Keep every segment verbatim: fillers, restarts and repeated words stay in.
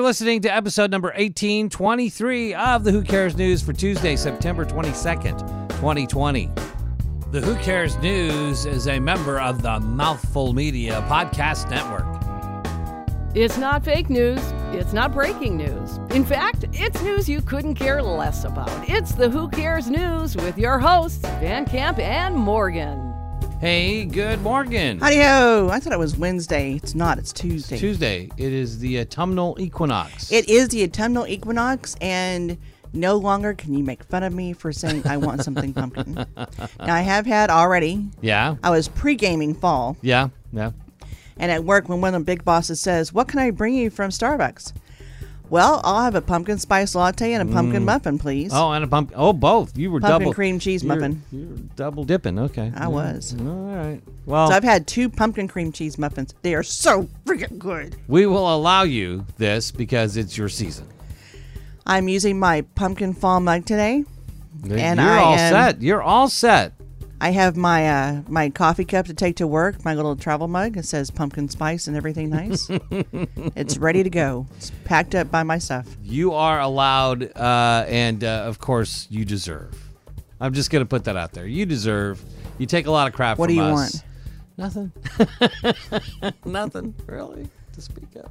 listening to episode number eighteen twenty-three of the Who Cares News for Tuesday, September twenty-second, twenty twenty. The Who Cares News is a member of the Mouthful Media Podcast Network. It's not fake news. It's not breaking news. In fact, it's news you couldn't care less about. It's the Who Cares News with your hosts, Van Camp and Morgan. Hey, good morning. Howdy-ho. I thought it was Wednesday. It's not. It's Tuesday. It's Tuesday. It is the autumnal equinox. It is the autumnal equinox, and no longer can you make fun of me for saying I want something pumpkin. Now, I have had already. Yeah. I was pre-gaming fall. Yeah. Yeah. And at work, when one of the big bosses says, "What can I bring you from Starbucks?" Well, I'll have a pumpkin spice latte and a pumpkin mm. muffin, please. Oh, and a pumpkin. Oh, both. You were pumpkin double. cream cheese you're, muffin. You're double dipping. Okay. I yeah. was. All right. Well, so I've had two pumpkin cream cheese muffins. They are so freaking good. We will allow you this because it's your season. I'm using my pumpkin fall mug today. And You're I all am, set. You're all set. I have my uh, my coffee cup to take to work, my little travel mug. It says pumpkin spice and everything nice. It's ready to go. It's packed up by my stuff. You are allowed, uh, and uh, of course, you deserve. I'm just going to put that out there. You deserve. You take a lot of crap what from us. What do you want? Nothing. Nothing, really, to speak of.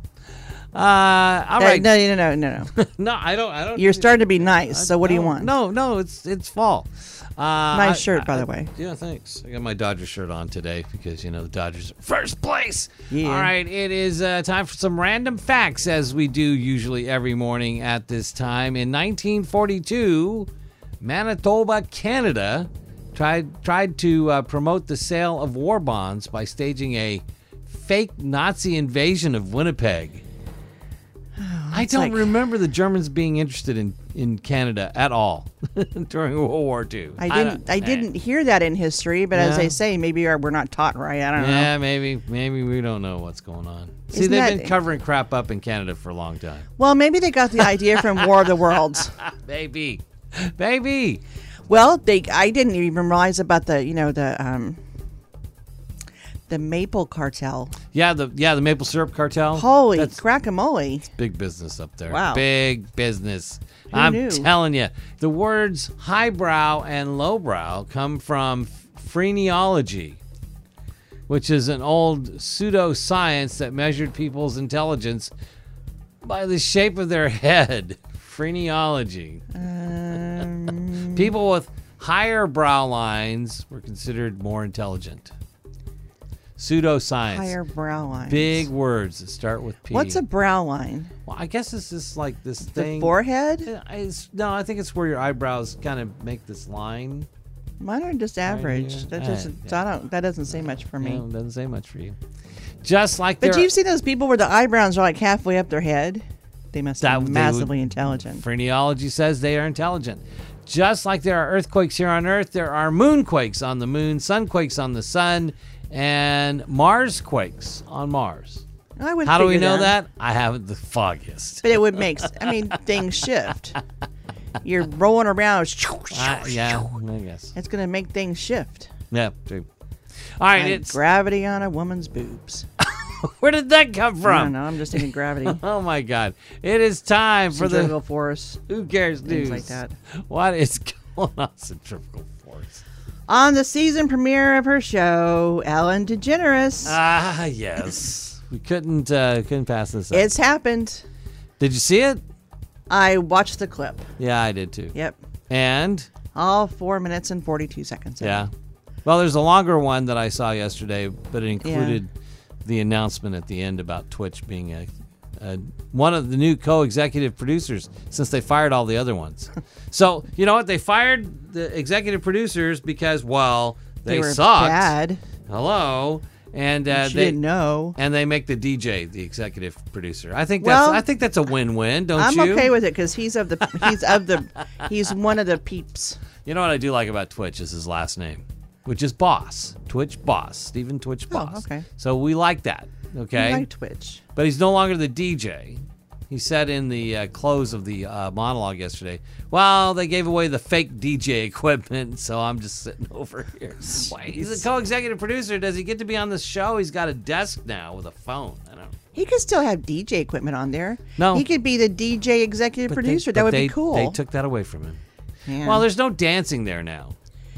Uh, all right. No, no, no, no, no. no, I don't. I don't. You're starting to be nice. I, so what no, do you want? No, no, it's it's fall. Uh, nice I, shirt, I, by I, the way. Yeah, thanks. I got my Dodger shirt on today because, you know, the Dodgers are first place. Yeah. All right, it is uh, time for some random facts, as we do usually every morning at this time. In nineteen forty-two, Manitoba, Canada, tried tried to uh, promote the sale of war bonds by staging a fake Nazi invasion of Winnipeg. Oh, I don't like... remember the Germans being interested in, in Canada at all during World War Two. I didn't. I, I didn't hear that in history, but yeah. as they say, maybe we're not taught right. I don't yeah, know. Yeah, maybe. Maybe we don't know what's going on. See, Isn't they've that... been covering crap up in Canada for a long time. Well, maybe they got the idea from War of the Worlds. Maybe, maybe. Well, they. I didn't even realize about the. You know the. Um, The maple cartel. Yeah, the yeah the maple syrup cartel. Holy crackamole! It's big business up there. Wow, big business. Who I'm knew? telling you, the words highbrow and lowbrow come from phrenology, which is an old pseudoscience that measured people's intelligence by the shape of their head. Phrenology. Um, People with higher brow lines were considered more intelligent. Pseudoscience. Higher brow lines. Big words that start with P. What's a brow line? Well, I guess it's just like this the thing. The forehead? It's, no, I think it's where your eyebrows kind of make this line. Mine are just average. Right that uh, doesn't. yeah. I don't. That doesn't say much for me. No, it doesn't say much for you. Just like. But you've seen those people where the eyebrows are like halfway up their head. They must be massively would, intelligent. Phrenology says they are intelligent. Just like there are earthquakes here on Earth, there are moonquakes on the moon, sunquakes on the sun, and Marsquakes on Mars. I would How do we know that. that? I haven't the foggiest. But it would make, I mean, things shift. You're rolling around. Uh, yeah, I guess. It's going to make things shift. Yeah, true. All right, like it's gravity on a woman's boobs. Where did that come from? I don't know. I'm just thinking gravity. Oh, my God. It is time for the centrifugal force. Who Cares News. Things like that. What is going on, centrifugal force? On the season premiere of her show, Ellen DeGeneres. Ah, yes. We couldn't uh, couldn't pass this up. It's happened. Did you see it? I watched the clip. Yeah, I did too. Yep. And? All four minutes and forty-two seconds. Yeah. Well, there's a longer one that I saw yesterday, but it included yeah. the announcement at the end about Twitch being a, a one of the new co-executive producers since they fired all the other ones. So, you know what? They fired the executive producers because, well, they, they were sucked. bad. Hello. And uh, she they didn't know. And they make the D J the executive producer. I think well, that's I think that's a win-win, don't I'm you? I'm okay with it because he's of the he's of the he's one of the peeps. You know what I do like about Twitch is his last name, which is Boss. Twitch Boss. Stephen Twitch Boss. Oh, okay. So we like that. Okay. I like Twitch. But he's no longer the D J. He said in the uh, close of the uh, monologue yesterday, well, they gave away the fake D J equipment, so I'm just sitting over here. Why? He's a co-executive producer. Does he get to be on the show? He's got a desk now with a phone. I don't He could still have D J equipment on there. No. He could be the D J executive But they- producer. but that would they- be cool. They took that away from him. Yeah. Well, there's no dancing there now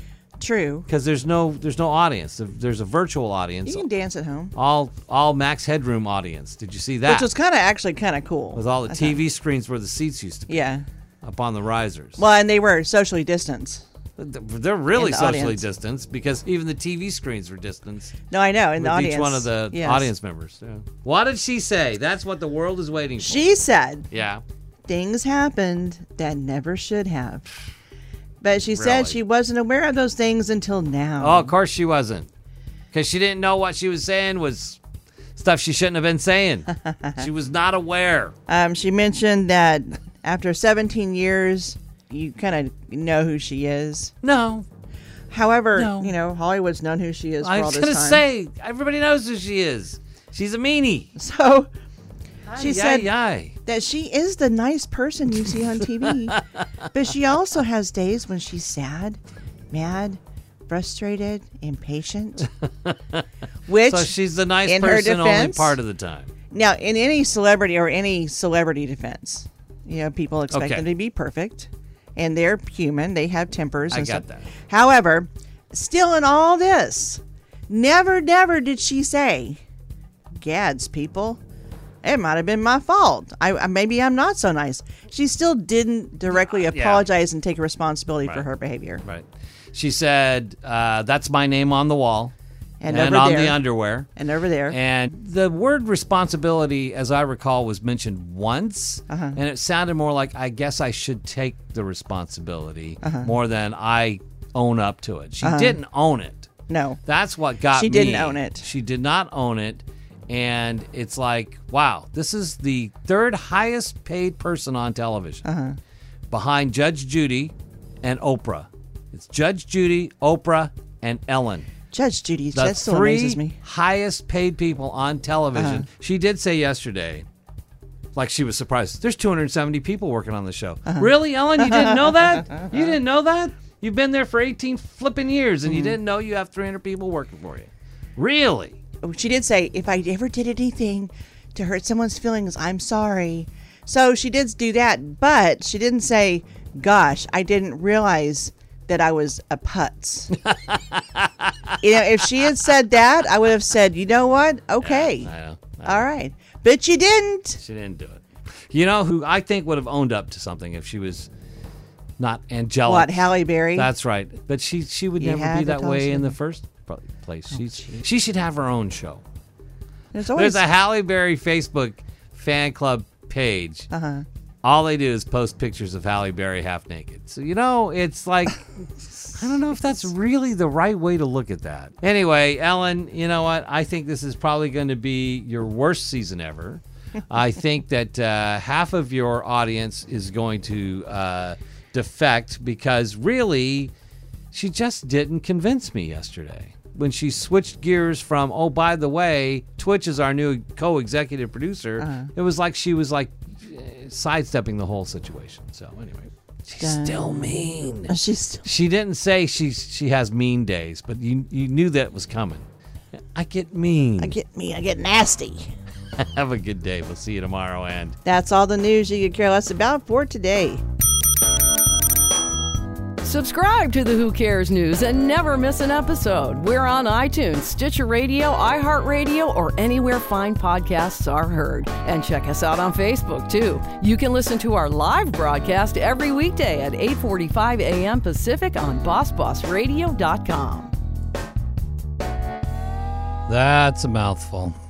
True. because there's no there's no audience. There's a virtual audience. You can dance at home. All all Max Headroom audience. Did you see that? Which was kind of actually kind of cool. With all the I T V thought. screens where the seats used to be Yeah. up on the risers. Well, and they were socially distanced. They're really in the socially audience. distanced because even the T V screens were distanced No, I know. In with the audience. each one of the Yes. audience members. Yeah. What did she say? That's what the world is waiting for. She said yeah. things happened that never should have. But she Really? said she wasn't aware of those things until now. Oh, of course she wasn't. Because she didn't know what she was saying was stuff she shouldn't have been saying. She was not aware. Um, she mentioned that after seventeen years, you kind of know who she is. No. However, No. you know, Hollywood's known who she is for I all was this going to time. say, everybody knows who she is. She's a meanie. So she Ay, said ay, ay. that she is the nice person you see on T V, but she also has days when she's sad, mad, frustrated, impatient. Which, So she's the nice in her person only defense- part of the time. now, in any celebrity or any celebrity defense, you know, people expect Okay. them to be perfect, and they're human. They have tempers. I and got stuff. that. However, still in all this, never, never did she say, "Gads, people, it might have been my fault. I I- maybe I'm not so nice." She still didn't directly Yeah. apologize and take responsibility for Right. her behavior. Right. She said, uh, that's my name on the wall And, and over on there, the underwear. and over there, And the word responsibility, as I recall, was mentioned once. Uh-huh. And it sounded more like, I guess I should take the responsibility Uh-huh. more than I own up to it. She didn't own it. no, That's what got She me. didn't own it. She did not own it. And it's like, wow, this is the third highest paid person on television Uh-huh. behind Judge Judy and Oprah. It's Judge Judy, Oprah, and Ellen. Judge Judy, The that still three amazes me. highest paid people on television. Uh-huh. She did say yesterday, like she was surprised, there's two hundred seventy people working on the show. Uh-huh. Really, Ellen? You didn't know that? You didn't know that? You've been there for eighteen flipping years and you Mm-hmm. didn't know you have three hundred people working for you. Really? She did say, if I ever did anything to hurt someone's feelings, I'm sorry. So she did do that, but she didn't say, gosh, I didn't realize that I was a putz. You know, if she had said that, I would have said, you know what? Okay. I know. I know. All right. But you didn't. She didn't do it. You know who I think would have owned up to something if she was not angelic? What, Halle Berry? That's right. But she she would You never had be to that tell way us in the that. first pl- place. She's, she should have her own show. There's always. There's a Halle Berry Facebook fan club page. Uh-huh. All they do is post pictures of Halle Berry half naked. So, you know, it's like, I don't know if that's really the right way to look at that. Anyway, Ellen, you know what? I think this is probably going to be your worst season ever. I think that uh, half of your audience is going to uh, defect because really, she just didn't convince me yesterday. When she switched gears from, oh, by the way, Twitch is our new co-executive producer, Uh-huh. it was like she was like eh, sidestepping the whole situation. So anyway, she's Dun. still mean. She's still. She didn't say she she has mean days, but you you knew that was coming. I get mean. I get me. I get nasty. Have a good day. We'll see you tomorrow. And That's all the news you could care less about for today. Subscribe to the Who Cares News and never miss an episode. We're on iTunes, Stitcher Radio, iHeartRadio, or anywhere fine podcasts are heard. And check us out on Facebook, too. You can listen to our live broadcast every weekday at eight forty-five a.m. Pacific on boss boss radio dot com. that's a mouthful.